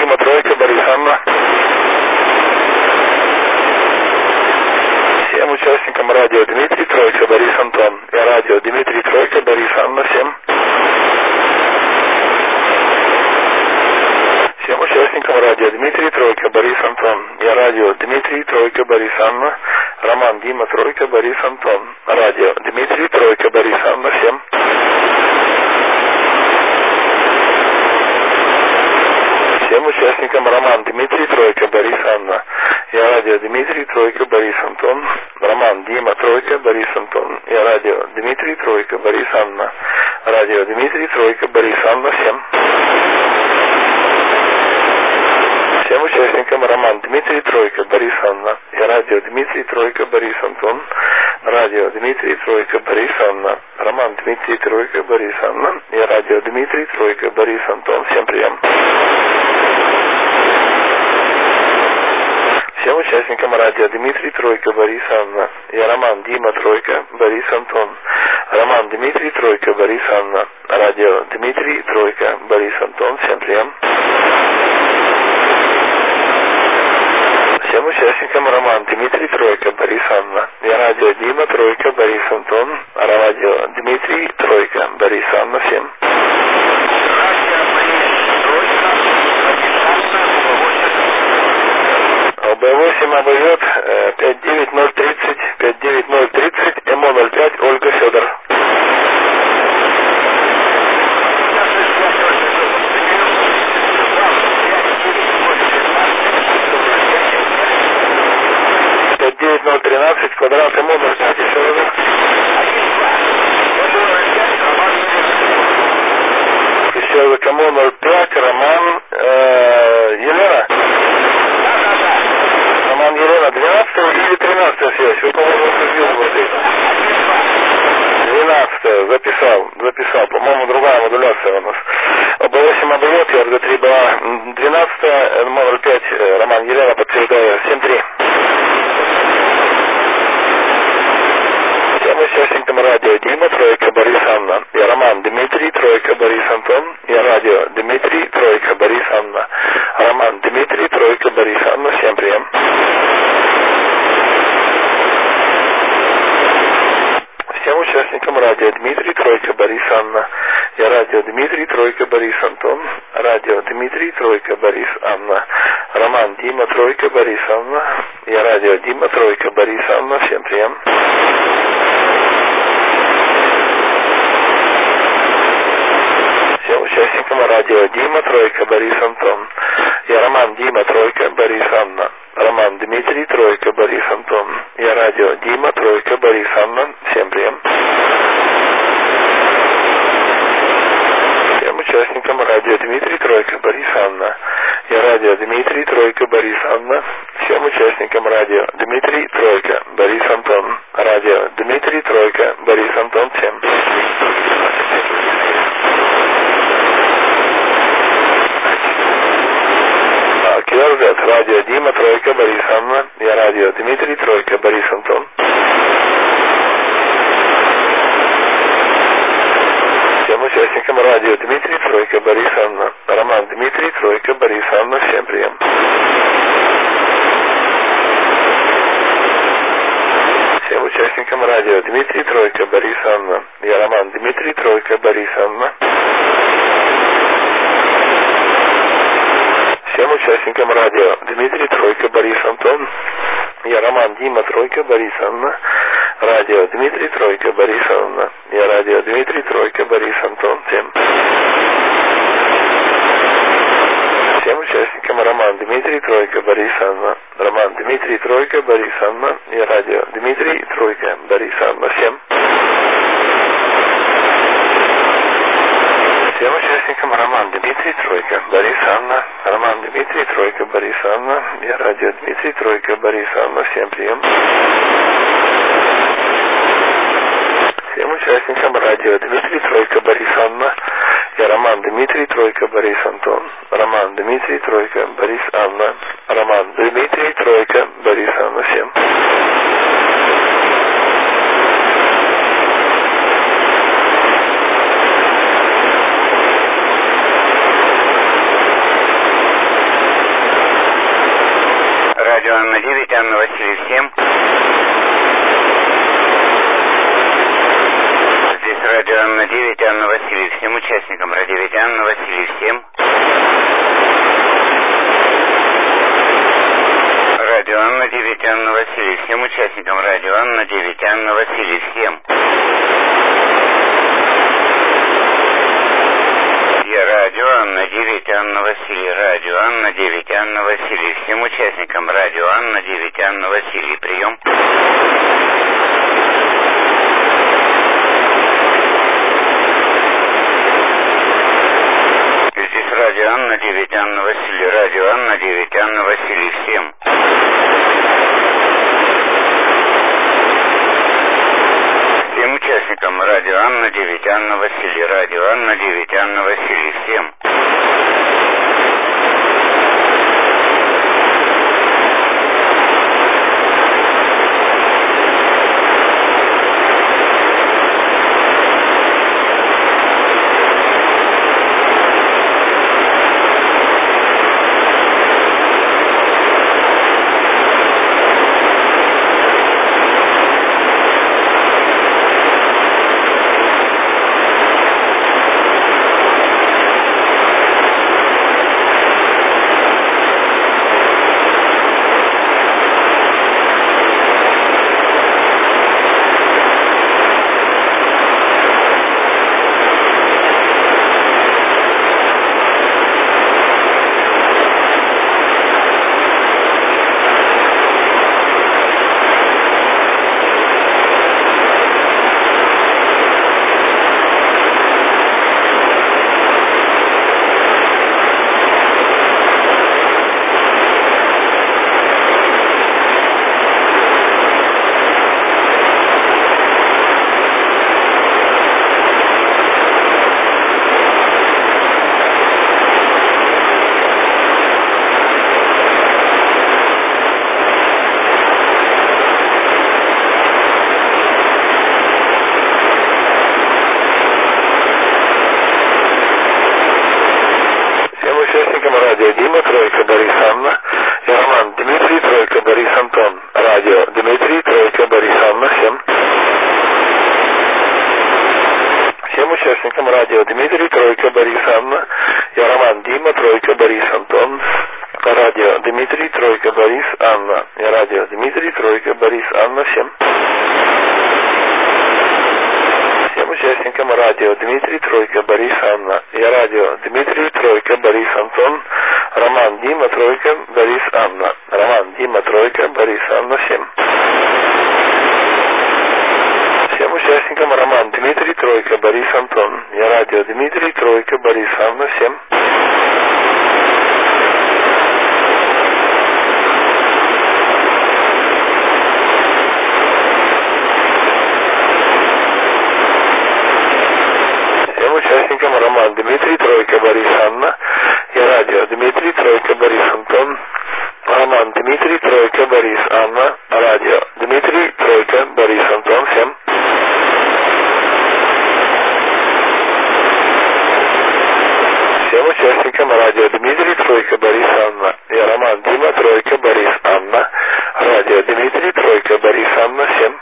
Дима, Тройка, Борис, Анна. Всем участникам радио Дмитрий, Тройка, Борис, Антон. И радио Дмитрий, Тройка, Борис, Анна. Всем. Всем участникам радио Дмитрий, Тройка, Борис, Антон. Я радио Дмитрий, Тройка, Борис, Анна. Роман, Дима, Тройка, Борис, Антон. Радио Дмитрий, Тройка, Борис, Анна. Всем. Всем участникам Роман, Дмитрий, Тройка, Борис, Анна. Я радио Дмитрий, Тройка, Борис, Антон. Роман, Дима, Тройка, Борис, Антон. Я радио Дмитрий, Тройка, Борис, Анна. Радио Дмитрий, Тройка, Борис, Анна. Всем. Всем участникам Роман, Дмитрий, Тройка, Борис, Анна. Я радио Дмитрий, Тройка, Борис, Антон. Радио Дмитрий, Тройка, Борис, Анна. Роман, Дмитрий, Тройка, Борис, Анна. Я радио Дмитрий, Тройка, Борис, Антон. Всем прием. Всем участникам радио Дмитрий, Тройка, Борис, Анна. Я Роман, Дима, Тройка, Борис, Антон. Роман, Дмитрий, Тройка, Борис, Анна. Радио Дмитрий, Тройка, Борис, Антон. Всем прием. Всем участникам Роман, Дмитрий, Тройка, Борис, Анна. Я радио Дима, Тройка, Борис, Антон. Радио Дмитрий, Тройка, Борис, Анна. Всем. ОБ8 обойдет 59030, 59030, МО05, Ольга, Федор. Квадрат МО05, Федор. Еще за кому 05, Роман, Елена. Роман, Елена, 12 или 13 связь? Вы, по-моему, созвездывали. 12 записал. По-моему, другая модуляция у нас. ОБ8 обойдет, я РГ3 была 12, модуль 5, Роман, Елена, подтверждаю, 7-3. Всем участникам радио Дима, Тройка, Борис, Анна. Я Роман, Дмитрий, Тройка, Борис, Антон. Я радио Дмитрий, Тройка, Борис, Анна. Роман, Дмитрий, Тройка, Борис, Анна. Всем прием. Всем участникам радио Дмитрий, Тройка, Борис, Анна. Я радио Дмитрий, Тройка, Борис, Антон. Радио Дмитрий, Тройка, Борис, Анна. Роман, Дима, Тройка, Борис, Анна. Я радио Дима, Тройка, Борис, Анна. Всем прием. Всем участникам радио Дима, Тройка, Борис, Антон. Я Роман, Дима, Тройка, Борис, Анна. Роман, Дмитрий, Тройка, Борис, Антон. Я радио Дима, Тройка, Борис, Анна. Всем прием. Всем участникам радио Дмитрий, Тройка, Борис, Анна. Я радио Дмитрий, Тройка, Борис, Анна. Всем участникам радио Дмитрий, Тройка, Борис, Антон. Радио Дмитрий, Тройка, Борис, Антон. Всем. Кирзет, радио Дима, Тройка, Борис, Анна. Я радио Дмитрий, Тройка, Борис, Антон. Всем участникам радио Дмитрий, Тройка, Борис, Анна. Роман, Дмитрий, Тройка, Борис, Анна. Всем прием. Всем участникам радио Дмитрий, Тройка, Борис, Анна. Я Роман, Дмитрий, Тройка, Борис, Анна. Всем участникам радио Дмитрий, Тройка, Борис, Антон. Я Роман, Дима, Тройка, Борис, Анна. Радио Дмитрий, Тройка, Борис, Анна. Я радио Дмитрий, Тройка, Борис, Антон. Всем. Всем участникам Роман, Дмитрий, Тройка, Борис, Анна. Роман, Дмитрий, Тройка, Борис, Анна. Я радио Дмитрий, Тройка, Борис, Анна. Всем. Всем участникам Роман, Дмитрий, Тройка, Борис, Анна. Роман, Дмитрий, Тройка, Борис, Анна. Я радио Дмитрий, Тройка, Борис, Анна. Всем прием. Всем участникам радио Дмитрий, Тройка, Борис, Анна. Я Роман, Дмитрий, Тройка, Борис, Антон. Роман, Дмитрий, Тройка, Борис, Анна. Роман, Дмитрий, Тройка, Борис, Анна. Всем. Анна 9, Анна Василий, всем. Здесь радио Анна 9, Анна Василий, всем участникам радио 9, Анна Василий, всем. Радио Анна 9, Анна Василий, всем участникам радио Анна 9, Анна Василий, всем. Радио Анна 9, Анна Василий, радио Анна 9, Анна Василий, всем участникам радио Анна 9, Анна Василий, прием. Здесь радио Анна 9, Анна Василий, радио Анна 9, Анна Василий, всем. Всем участникам радио Анна 9, Анна Василий, радио Анна 9, Анна Василий, всем. Радио Дима, тройка Борис Анна, и Роман Дмитрий, тройка Борис Антон. Радио Дмитрий, тройка Борис Анна, всем. Всем участникам радио Дмитрий, тройка Борис Анна, и Роман Дима, тройка Борис Антон. Радио Дмитрий, тройка Борис Анна, и радио Дмитрий, тройка Борис Анна, всем. Всем участникам радио Дмитрий, тройка Борис Анна, и радио Дмитрий, тройка Борис Антон, Роман Дима, тройка Борис Анна, Роман Дима, тройка Борис Анна, всем. Всем участникам Роман Дмитрий, тройка Борис Антон, и радио Дмитрий, тройка Борис Анна, всем. Участникам Роман Дмитрий, тройка Борис Анна, и радио Дмитрий, тройка Борис Антон, Роман Дмитрий, тройка Борис Анна, радио Дмитрий, тройка Борис Антон, всем. Всем участникам радио Дмитрий, тройка Борис Анна, и Роман Дима, тройка Борис Анна, радио Дмитрий, тройка Борис Анна, всем.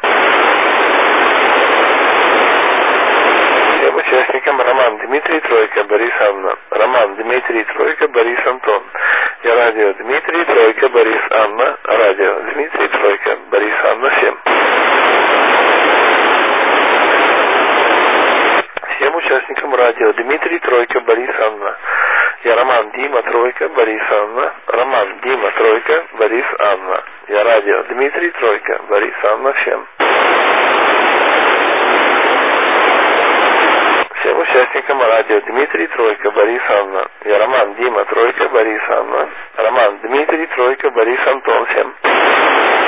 Всем участникам Роман Дмитрий, тройка Борис Анна, Роман Дмитрий, тройка Борис Антон, и радио Дмитрий, тройка Борис Анна, радио Дмитрий, тройка Борис Анна, всем. Всем участникам радио Дмитрий, тройка Борис Анна, и Роман Дима, тройка Борис Анна, Роман Дима, тройка Борис Анна, и радио Дмитрий, тройка Борис Анна, всем. Всем участникам радио Дмитрий, тройка Борис Анна, и Роман Дима, тройка Борис Анна, Роман Дмитрий, тройка Борис Антон, всем.